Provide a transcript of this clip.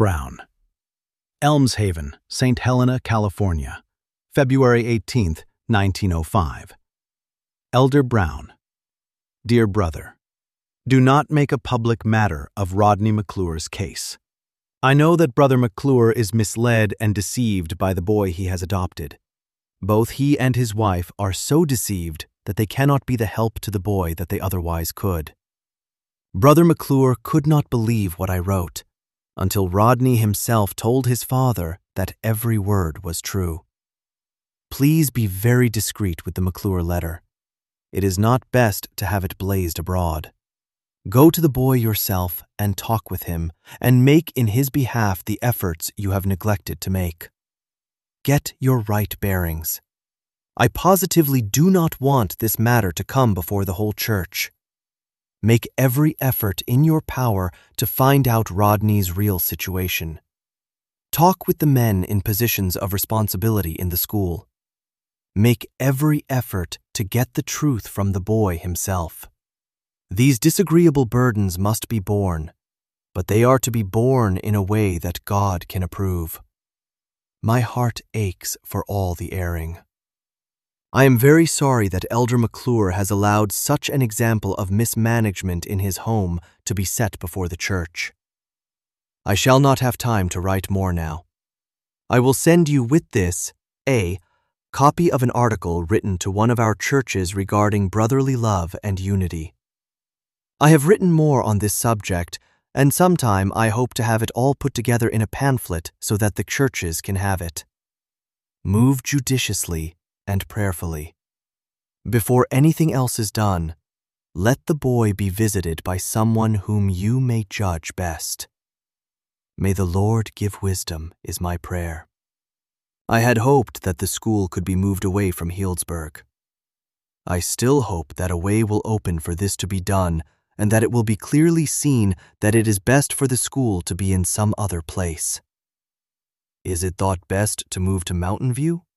Brown. Elms Haven, St. Helena, California, February 18, 1905. Elder Brown. Dear Brother, do not make a public matter of Rodney McClure's case. I know that Brother McClure is misled and deceived by the boy he has adopted. Both he and his wife are so deceived that they cannot be the help to the boy that they otherwise could. Brother McClure could not believe what I wrote until Rodney himself told his father that every word was true. Please be very discreet with the McClure letter. It is not best to have it blazed abroad. Go to the boy yourself and talk with him, and make in his behalf the efforts you have neglected to make. Get your right bearings. I positively do not want this matter to come before the whole church. Make every effort in your power to find out Rodney's real situation. Talk with the men in positions of responsibility in the school. Make every effort to get the truth from the boy himself. These disagreeable burdens must be borne, but they are to be borne in a way that God can approve. My heart aches for all the erring. I am very sorry that Elder McClure has allowed such an example of mismanagement in his home to be set before the church. I shall not have time to write more now. I will send you with this a copy of an article written to one of our churches regarding brotherly love and unity. I have written more on this subject, and sometime I hope to have it all put together in a pamphlet so that the churches can have it. Move judiciously and prayerfully. Before anything else is done, let the boy be visited by someone whom you may judge best. May the Lord give wisdom, is my prayer. I had hoped that the school could be moved away from Healdsburg. I still hope that a way will open for this to be done, and that it will be clearly seen that it is best for the school to be in some other place. Is it thought best to move to Mountain View?